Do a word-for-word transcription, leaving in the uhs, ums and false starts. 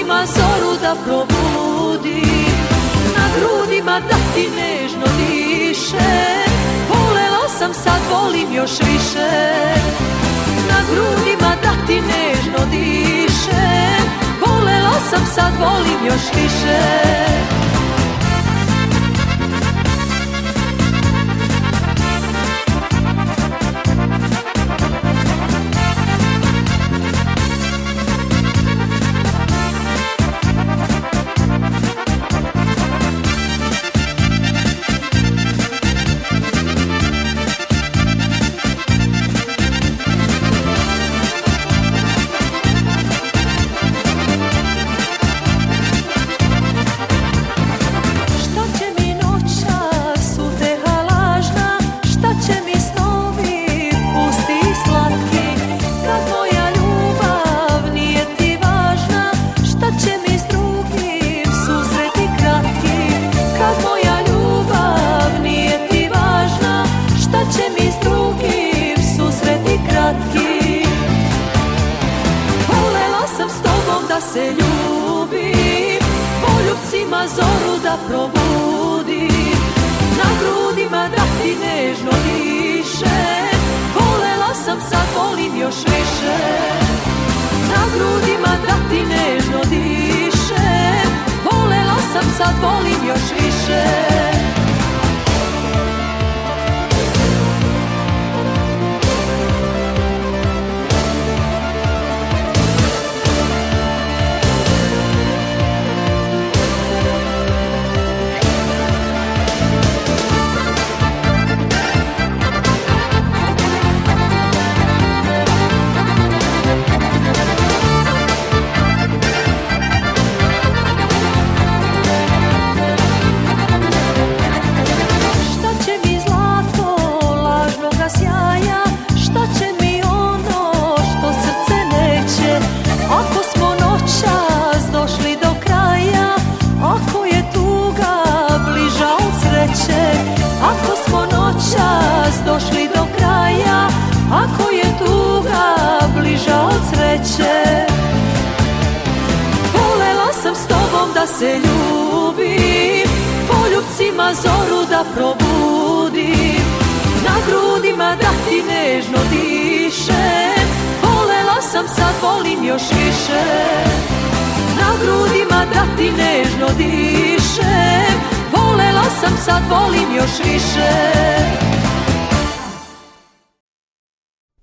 poljupcima zoru da probudim, na grudima da ti nežno dišem. Volela sam, sad volim još više, na grudima da ti nežno dišem. Volela sam, sad volim još više. Se ljubim, poljupcima zoru da probudim, na grudima da ti nežno dišem. Volela sam, sad volim još više, na grudima da ti nežno dišem. Volela sam, sad volim još više. Ako smo noćas došli do kraja, ako je tuga bliža od sreće. Volela sam s tobom da se ljubim, poljupcima zoru da probudim, na grudima da ti nežno dišem. Volela sam, sad volim još više, na grudima da ti nežno dišem. Volela sam, sad volim još više.